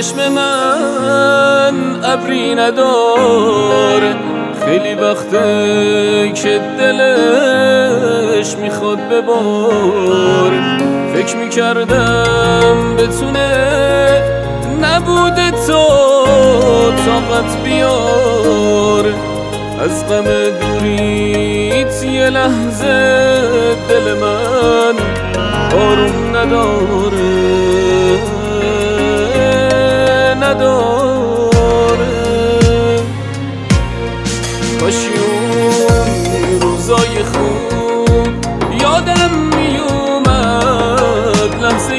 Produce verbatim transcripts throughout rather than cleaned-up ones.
چشم من ابری نداره، خیلی وقته که دلش میخواد ببار. فکر میکردم بتونه نبوده تو طاقت بیار، از غم دوریت یه لحظه دل من آروم نداره نداره. کاشی اون روزای خوب یادم میومد، لحظه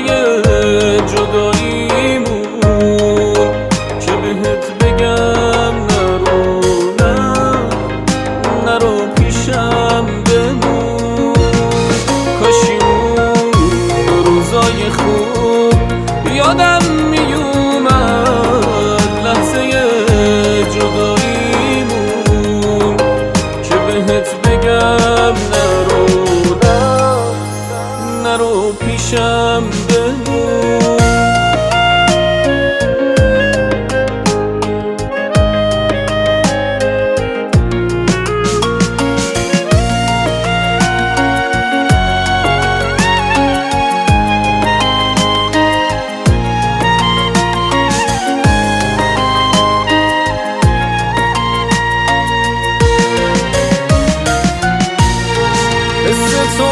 جداییمون که بهت بگم نرو نه نرو پیشم بمون. کاشی اون روزای خوب یادم میومد، لحظه جداییمون که بهت بگم نرو نه نرو پیشم بمون. تو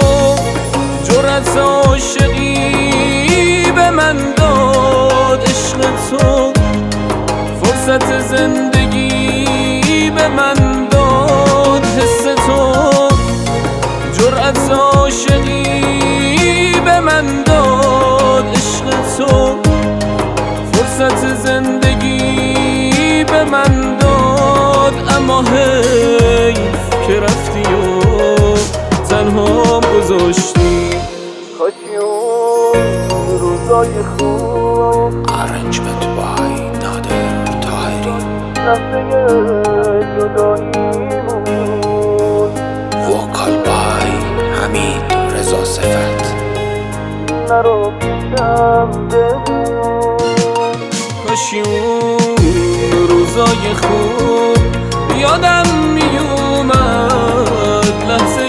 جرأت عاشقی به من داد، عشق تو فرصت زندگی به من داد. حس تو جرأت عاشقی به من داد، عشق تو فرصت زندگی به من داد. اما حیف که رفتی و تنهام گذاشتی. کاشی اون روزای خوب Arrangement by Nader Tahiri. لحظه جداییمون Vocal by Hamid Reza Sefat. نرو پیشم بمون. کاشی اون روزای خوب یادم میومد، لحظه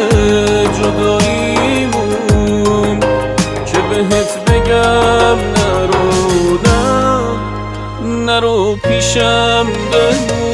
جداییمون که بهت بگم نرو نه نرو پیشم بمون.